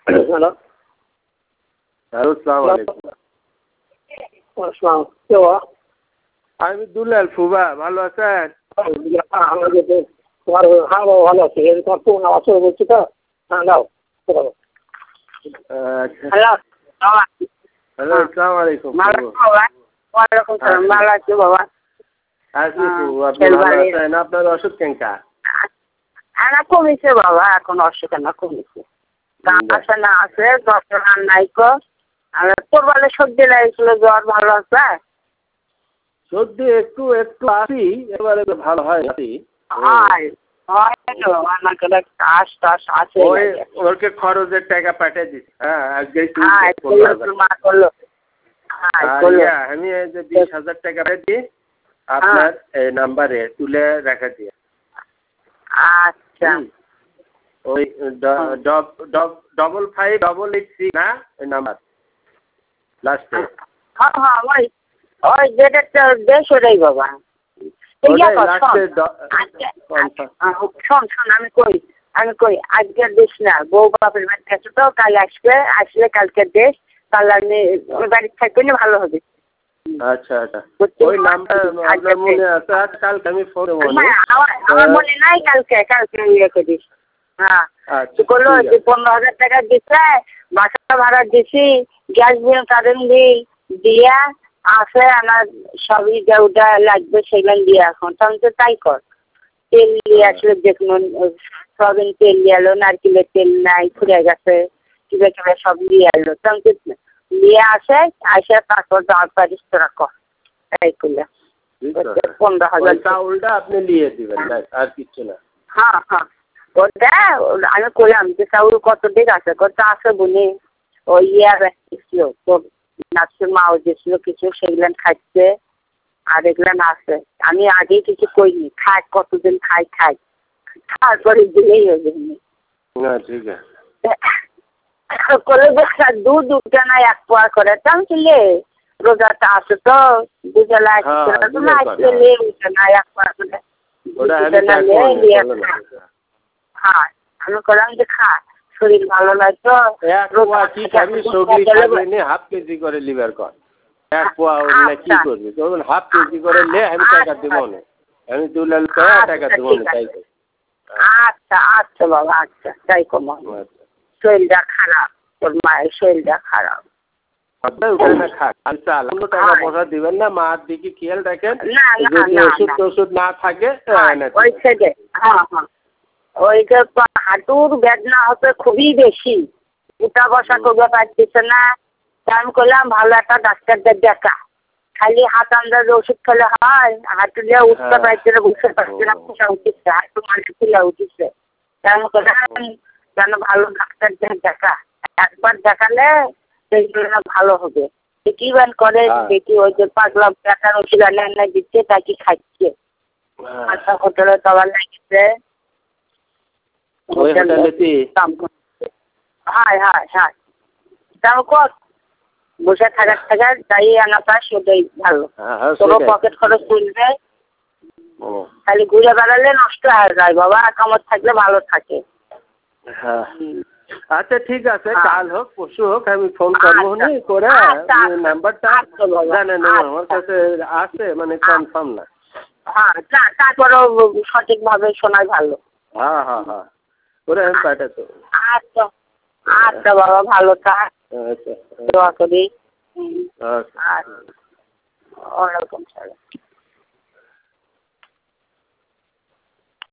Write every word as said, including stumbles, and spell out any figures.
Hello hello, আসসালামু আলাইকুম। আসসালাম, কে বাবা? আমি দুলাল ফুবা, ভালো আছেন? তোমার হ্যাঁ বাবা ভালো আছে। তোমার ফোন আওয়াজ করে বলছি তো। হ্যাঁ দাও বলো। আচ্ছা, হ্যালো বাবা। হ্যালো, আসসালামু আলাইকুম। ভালো আছো বাবা? ওয়ালাইকুম সালাম, ভালো আছি বাবা। আছি হ্যাঁ, ফুবু, আপনি ভালো ছেলেবাড়ি- আছেন? আপনার ওষুধ কেনকা? না কমেছে বাবা, এখন অসুখ না কমেছে। আছে না আছে, ডক্টর আর নাই কো। আর তোর বলে সর্দি লাগছিল, জ্বর ভালো আছে? সর্দি একটু একটু আসি, এবারে তো ভালো হয় নাকি? হয় হয় তো, আমার কাছে কাশ টাশ আছে। ওই ওরকে খরচের টাকা পাঠিয়ে দিস। হ্যাঁ, আজকে হ্যাঁ করলো তোর মা করলো। হ্যাঁ করলো। আমি এই যে বিশ হাজার টাকা পাঠিয়ে আপনার এই নাম্বারে তুলে রেখে দিয়ে। আচ্ছা। ওই double five double eight three না ওই নাম্বার লাস্টে। হ্যাঁ হ্যাঁ ওই ওই যেটা বেশ ওটাই বাবা। শোন শোন আমি কই আমি কই আজকের দেশ না, বউ বাপের বাড়ি আছে তো, কাল আসবে, আসলে কালকে দেশ, কাল আমি ওই বাড়ির থাকবে না, ভালো হবে। আচ্ছা আচ্ছা, ওই নামটা আপনার মনে আছে? আজ কালকে আমি ফোন আমার মনে নাই, কালকে কালকে ইয়ে করিস। হ্যাঁ করলো যে পনেরো হাজার টাকা দিচ্ছে, বাসা ভাড়া দিছি, গ্যাস বিল কারেন্ট বিল দিয়া আছে, আমার সবই যেটা লাগবে সেগুলো দিয়ে এখন তখন তো তাই কর। তেল নিয়ে আসলে দেখুন, সয়াবিন তেল নিয়ে এলো, নারকেলের তেল নাই, ফুরে গেছে, কিবা কিবা সব নিয়ে এলো, তখন নিয়ে আসে আসে তারপর দাঁড় পারিস তোরা কর তাই করলে পনেরো হাজার চাউলটা আপনি নিয়ে দিবেন, আর কিছু না। হ্যাঁ হ্যাঁ ওটা আমি করলাম যে চাউল কত দিক আছে, কত আছে বলি ওই ইয়ে ছিল তোর নাচের মাও দিয়েছিল কিছু, সেগুলো খাচ্ছে আর এগুলো আছে। আমি আগেই কিছু করিনি, খাই কতদিন খাই খাই তারপরে দিলেই হবে। ঠিক আছে করে দুধ দুটা না এক পোয়া করে টানছিলে, রোজাটা আছে তো দুবেলা না এক পোয়া করে। হ্যাঁ আমি করলাম যে খা, শরীর ভালো লাগতো। হাফ কেজি করে লিভার কর, এক পোয়া ওগুলা কি করবি? ধরুন হাফ কেজি করে লে, আমি টাকা দেবো না, আমি দুলাল টাকা দেবো না। তাই আচ্ছা আচ্ছা বাবা, আচ্ছা তাই কমা। শরীরটা খারাপ, তোর মায়ের শরীরটা খারাপ। টাকা পয়সা দিবেন না, মার দিকে খেয়াল রাখেন। না যদি ওষুধ টষুধ না থাকে ওই থেকে হ্যাঁ হ্যাঁ ওই যে হাঁটুর বেদনা হতে খুবই বেশি, উঠা বসা করতে পারতেছে না। আমি করলাম ভালো একটা ডাক্তারদের দেখা, খালি হাত আন্দাজ ওষুধ খেলে হয়? হাঁটু দিয়ে উঠতে পারছে না, বুঝতে পারছে না, খোসা উঠেছে, হাঁটু মানে ফুলে উঠেছে। আমি করলাম যেন ভালো ডাক্তারদের দেখা, একবার দেখালে সেইগুলো ভালো হবে। কি বেন করে দেখি, ওই যে পাগলা টাকার ওষুধ এনে দিচ্ছে, তাকে খাচ্ছে। আচ্ছা হোটেলে খাবার লাগছে, হ্যাঁ হ্যাঁ হ্যাঁ তাও কর বসে থাকার থাকার তাই আনা পাস, ওটাই ভালো। তোরও পকেট খরচ চলবে, খালি ঘুরে বেড়ালে নষ্ট হয়ে যায় বাবা, কামড় থাকলে ভালো থাকে। হ্যাঁ আচ্ছা ঠিক আছে, কাল হোক পরশু হোক আমি ফোন করবো করে নাম্বারটা জানেন আমার কাছে আছে, মানে কনফার্ম না। হ্যাঁ তারপরেও সঠিকভাবে শোনাই ভালো। হ্যাঁ হ্যাঁ হ্যাঁ করে আমি পাঠাতো। আচ্ছা আচ্ছা বাবা ভালো থাক, দোয়া করি। আচ্ছা ওয়ালাইকুম সালাম।